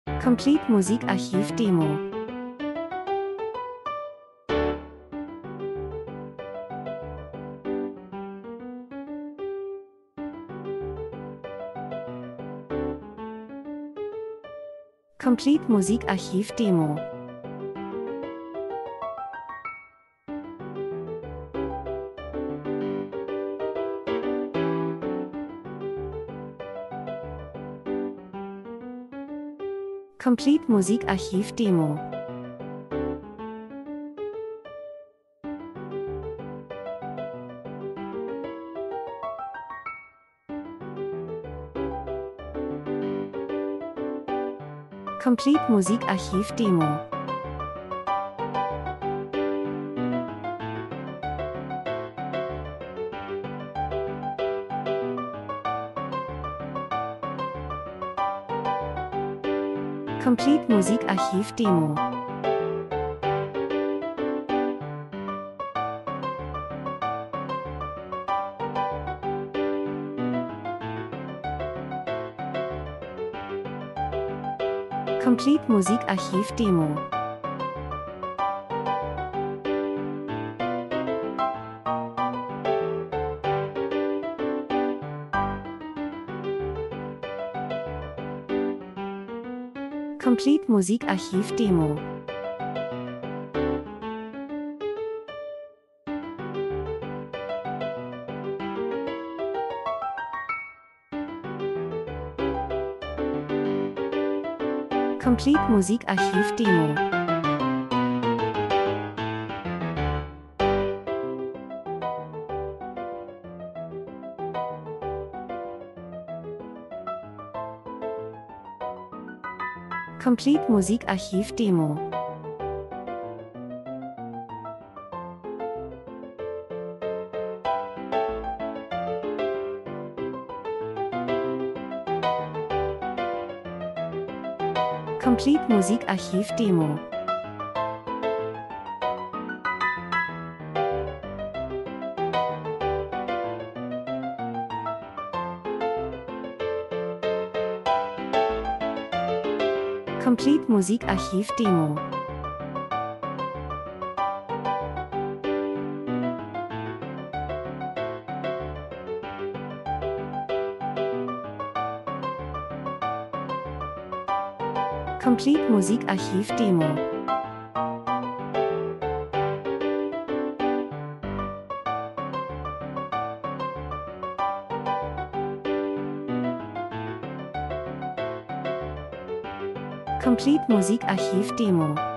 Complete Musikarchiv Demo. Complete Musikarchiv Demo. Complete Musikarchiv Demo. Complete Musikarchiv Demo. Complete Musikarchiv Demo. Complete Musikarchiv Demo. Complete Musikarchiv Demo. Complete Musikarchiv Demo. Complete Musikarchiv Demo. Complete Musikarchiv Demo. Complete Musikarchiv Demo. Complete Musikarchiv Demo. Complete Musikarchiv Demo.